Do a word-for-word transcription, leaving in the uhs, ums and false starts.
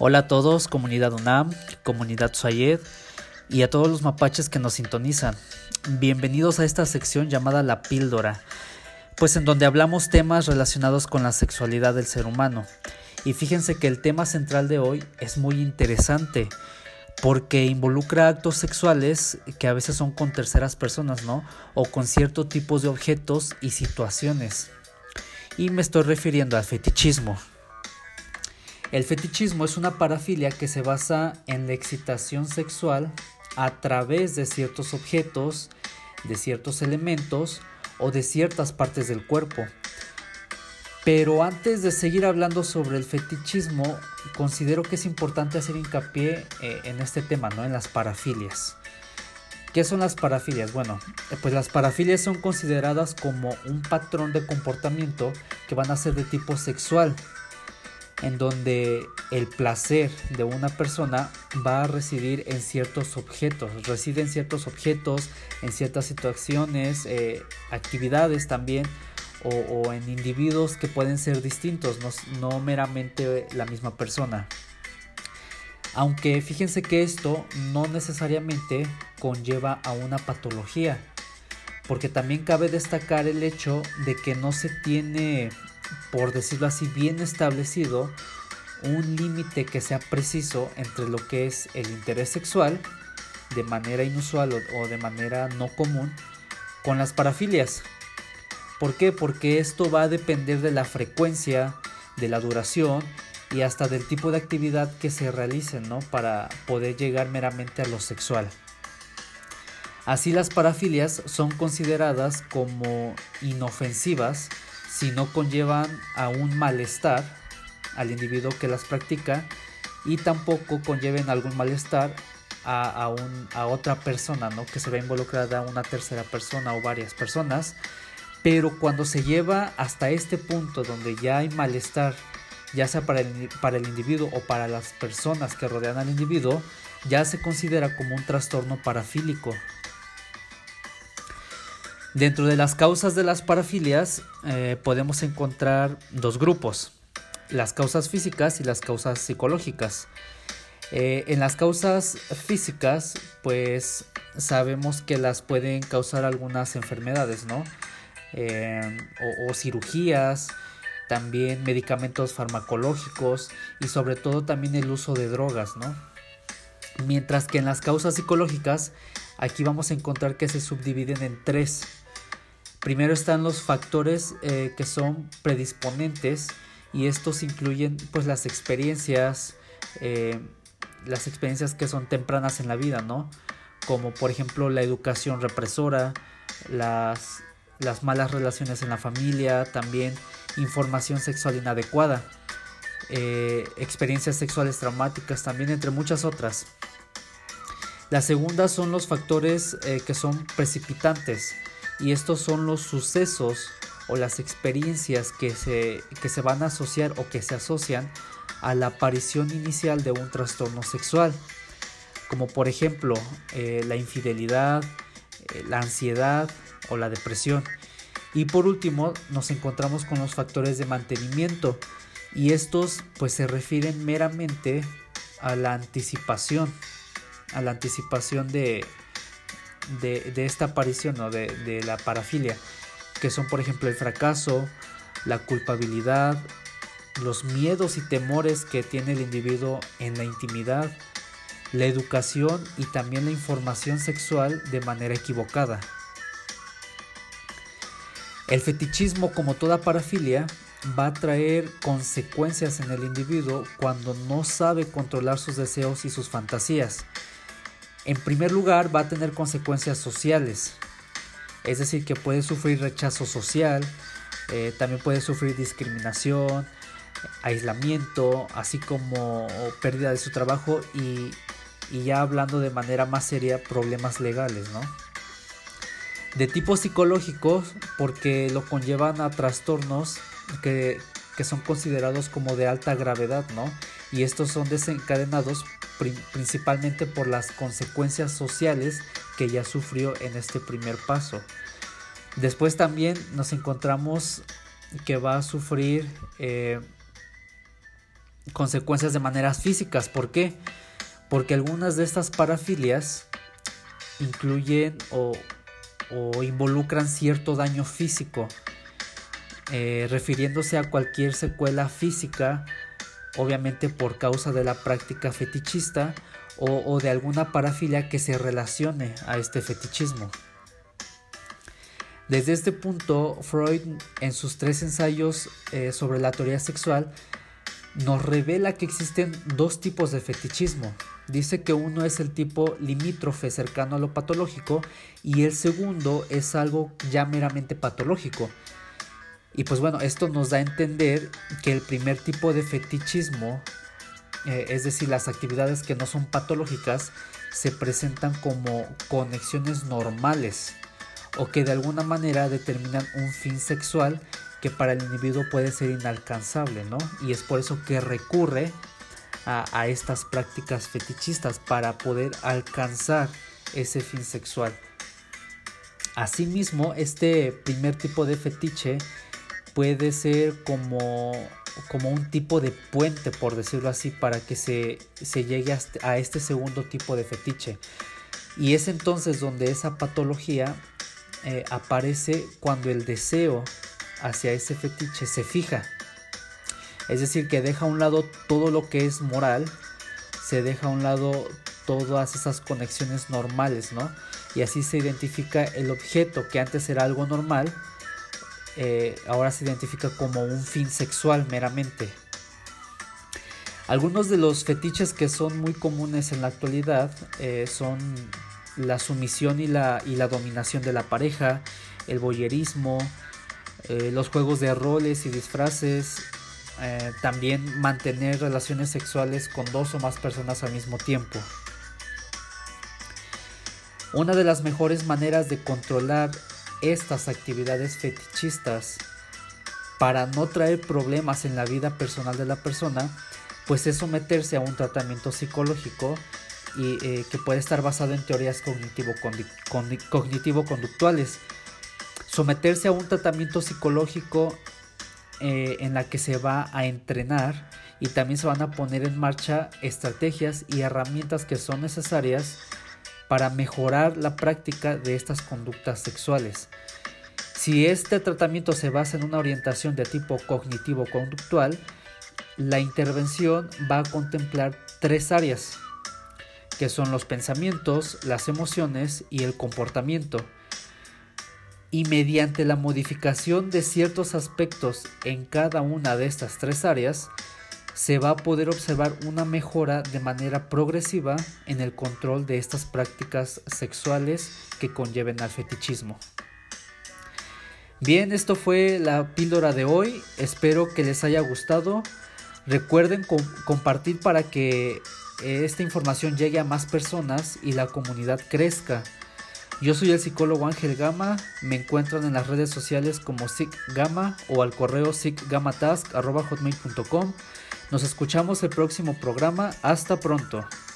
Hola a todos, comunidad UNAM, comunidad Sayed y a todos los mapaches que nos sintonizan. Bienvenidos a esta sección llamada La Píldora, pues en donde hablamos temas relacionados con la sexualidad del ser humano. Y fíjense que el tema central de hoy es muy interesante porque involucra actos sexuales que a veces son con terceras personas, ¿no? O con ciertos tipos de objetos y situaciones. Y me estoy refiriendo al fetichismo. El fetichismo es una parafilia que se basa en la excitación sexual a través de ciertos objetos, de ciertos elementos o de ciertas partes del cuerpo. Pero antes de seguir hablando sobre el fetichismo, considero que es importante hacer hincapié eh, en este tema, ¿no? En las parafilias. ¿Qué son las parafilias? Bueno, pues las parafilias son consideradas como un patrón de comportamiento que van a ser de tipo sexual, en donde el placer de una persona va a residir en ciertos objetos, reside en ciertos objetos, en ciertas situaciones, eh, actividades también, o, o en individuos que pueden ser distintos, no, no meramente la misma persona. Aunque fíjense que esto no necesariamente conlleva a una patología, porque también cabe destacar el hecho de que no se tiene, por decirlo así, bien establecido un límite que sea preciso entre lo que es el interés sexual de manera inusual o, o de manera no común con las parafilias. ¿Por qué? Porque esto va a depender de la frecuencia, de la duración y hasta del tipo de actividad que se realice, ¿no? Para poder llegar meramente a lo sexual. Así, las parafilias son consideradas como inofensivas si no conllevan a un malestar al individuo que las practica y tampoco conlleven algún malestar a, a, un, a otra persona, ¿no? Que se ve involucrada una tercera persona o varias personas. Pero cuando se lleva hasta este punto donde ya hay malestar, ya sea para el, para el individuo o para las personas que rodean al individuo, ya se considera como un trastorno parafílico. Dentro de las causas de las parafilias eh, podemos encontrar dos grupos, las causas físicas y las causas psicológicas. Eh, en las causas físicas, pues sabemos que las pueden causar algunas enfermedades, ¿no? Eh, o, o cirugías, también medicamentos farmacológicos y sobre todo también el uso de drogas, ¿no? Mientras que en las causas psicológicas, aquí vamos a encontrar que se subdividen en tres. Primero están los factores eh, que son predisponentes y estos incluyen pues las experiencias, eh, las experiencias que son tempranas en la vida, ¿no? Como por ejemplo la educación represora, las, las malas relaciones en la familia, también información sexual inadecuada, eh, experiencias sexuales traumáticas también, entre muchas otras. La segunda son los factores eh, que son precipitantes. Y estos son los sucesos o las experiencias que se, que se van a asociar o que se asocian a la aparición inicial de un trastorno sexual, como por ejemplo eh, la infidelidad, eh, la ansiedad o la depresión. Y por último nos encontramos con los factores de mantenimiento, y estos pues se refieren meramente a la anticipación, a la anticipación de De, de esta aparición, ¿no? de, de la parafilia, que son por ejemplo el fracaso, la culpabilidad, los miedos y temores que tiene el individuo en la intimidad, la educación y también la información sexual de manera equivocada. El fetichismo, como toda parafilia, va a traer consecuencias en el individuo cuando no sabe controlar sus deseos y sus fantasías. En primer lugar, va a tener consecuencias sociales, es decir, que puede sufrir rechazo social, eh, también puede sufrir discriminación, aislamiento, así como pérdida de su trabajo y, y ya hablando de manera más seria, problemas legales, ¿no? De tipo psicológico, porque lo conllevan a trastornos que, que son considerados como de alta gravedad, ¿no? Y estos son desencadenados principalmente por las consecuencias sociales que ya sufrió en este primer paso. Después también nos encontramos que va a sufrir eh, consecuencias de maneras físicas. ¿Por qué? Porque algunas de estas parafilias incluyen o, o involucran cierto daño físico, eh, refiriéndose a cualquier secuela física, obviamente por causa de la práctica fetichista o, o de alguna parafilia que se relacione a este fetichismo. Desde este punto, Freud, en sus tres ensayos eh, sobre la teoría sexual, nos revela que existen dos tipos de fetichismo. Dice que uno es el tipo limítrofe, cercano a lo patológico, y el segundo es algo ya meramente patológico. Y pues bueno, esto nos da a entender que el primer tipo de fetichismo, eh, es decir, las actividades que no son patológicas, se presentan como conexiones normales o que de alguna manera determinan un fin sexual que para el individuo puede ser inalcanzable, ¿no? Y es por eso que recurre a, a estas prácticas fetichistas para poder alcanzar ese fin sexual. Asimismo, este primer tipo de fetiche puede ser como, como un tipo de puente, por decirlo así, para que se, se llegue a este segundo tipo de fetiche. Y es entonces donde esa patología eh, aparece cuando el deseo hacia ese fetiche se fija. Es decir, que deja a un lado todo lo que es moral, se deja a un lado todas esas conexiones normales, ¿no? Y así se identifica el objeto que antes era algo normal, eh, ahora se identifica como un fin sexual meramente. Algunos de los fetiches que son muy comunes en la actualidad eh, son la sumisión y la, y la dominación de la pareja, el voyerismo, eh, los juegos de roles y disfraces, eh, también mantener relaciones sexuales con dos o más personas al mismo tiempo. Una de las mejores maneras de controlar estas actividades fetichistas para no traer problemas en la vida personal de la persona, pues es someterse a un tratamiento psicológico y eh, que puede estar basado en teorías cognitivo-conductuales. Cognitivo someterse a un tratamiento psicológico eh, en la que se va a entrenar y también se van a poner en marcha estrategias y herramientas que son necesarias para mejorar la práctica de estas conductas sexuales. Si este tratamiento se basa en una orientación de tipo cognitivo-conductual, la intervención va a contemplar tres áreas, que son los pensamientos, las emociones y el comportamiento. Y mediante la modificación de ciertos aspectos en cada una de estas tres áreas, se va a poder observar una mejora de manera progresiva en el control de estas prácticas sexuales que conlleven al fetichismo. Bien, esto fue la píldora de hoy. Espero que les haya gustado. Recuerden com- compartir para que esta información llegue a más personas y la comunidad crezca. Yo soy el psicólogo Ángel Gama. Me encuentran en las redes sociales como psicgama o al correo psicgamatask arroba hotmail punto com. Nos escuchamos el próximo programa. Hasta pronto.